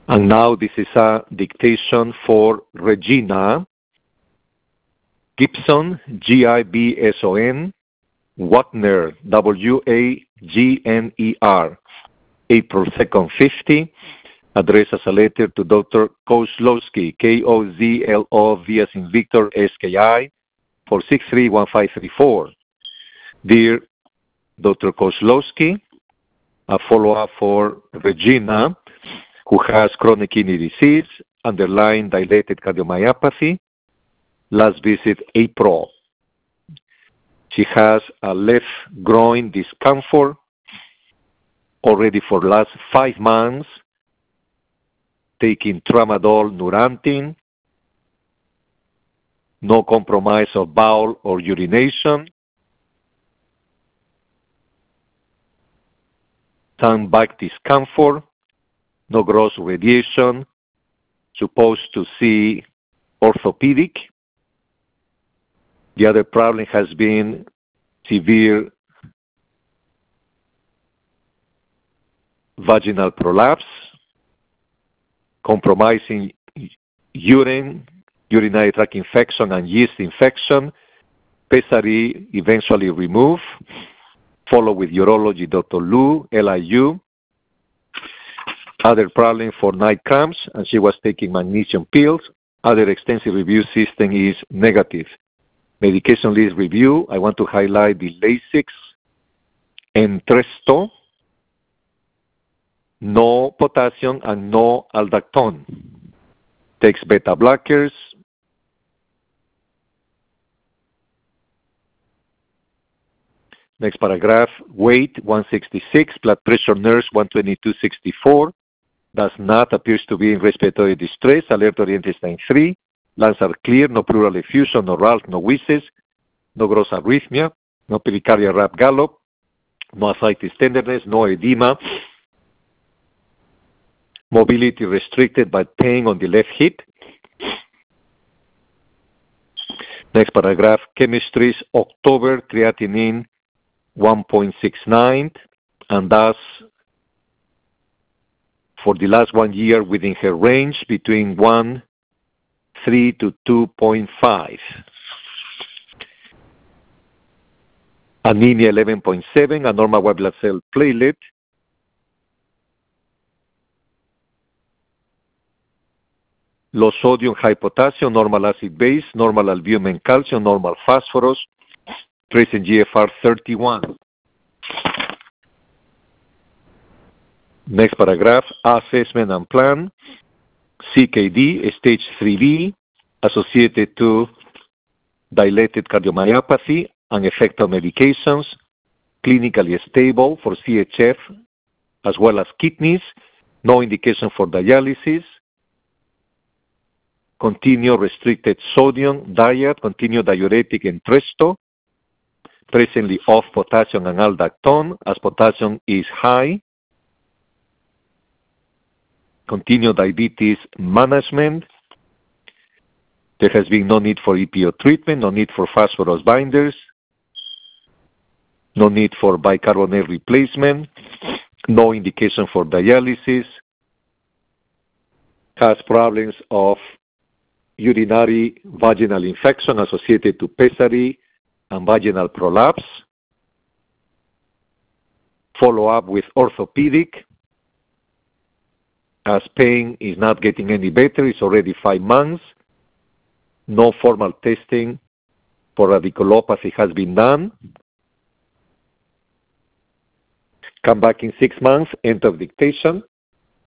And now this is a dictation for Regina Gibson, Gibson, Wagner, Wagner, April 2nd, 50, addressed as a letter to Dr. Kozlowski, Kozlov as in Victor, SKI, 4631534. Dear Dr. Kozlowski, a follow-up for Regina, who has chronic kidney disease, underlying dilated cardiomyopathy, last visit April. She has a left groin discomfort already for the last 5 months, taking tramadol, Nurantin, no compromise of bowel or urination, some back discomfort, no gross radiation, supposed to see orthopedic. The other problem has been severe vaginal prolapse, compromising urinary tract infection and yeast infection, pessary eventually removed, followed with urology, Dr. Liu, LIU. Other problem for night cramps, and she was taking magnesium pills. Other extensive review system is negative. Medication list review, I want to highlight the Lasix, Entresto, no potassium and no aldactone. Takes beta blockers. Next paragraph, weight 166, blood pressure nurse 122/64. Does not appears to be in respiratory distress, alert intestine 3. Lungs are clear, no pleural effusion, no RALF, no wheezes, no gross arrhythmia, no pericardial rap gallop, no ascites tenderness, no edema, mobility restricted by pain on the left hip. Next paragraph, chemistries, October, creatinine 1.69, and thus for the last 1 year within her range between 1.3 to 2.5. Anemia 11.7, a normal white blood cell platelet. Low sodium, high potassium, normal acid base, normal albumin calcium, normal phosphorus, present GFR 31. Next paragraph, assessment and plan. CKD, stage 3B, associated to dilated cardiomyopathy and effect of medications, clinically stable for CHF as well as kidneys, no indication for dialysis, continue restricted sodium diet, continue diuretic Entresto, presently off potassium and aldactone as potassium is high, continue diabetes management. There has been no need for EPO treatment, no need for phosphorus binders, no need for bicarbonate replacement, no indication for dialysis, has problems of urinary vaginal infection associated to pessary and vaginal prolapse, follow up with orthopedic, as pain is not getting any better, it's already 5 months, no formal testing for radiculopathy has been done. Come back in 6 months, end of dictation.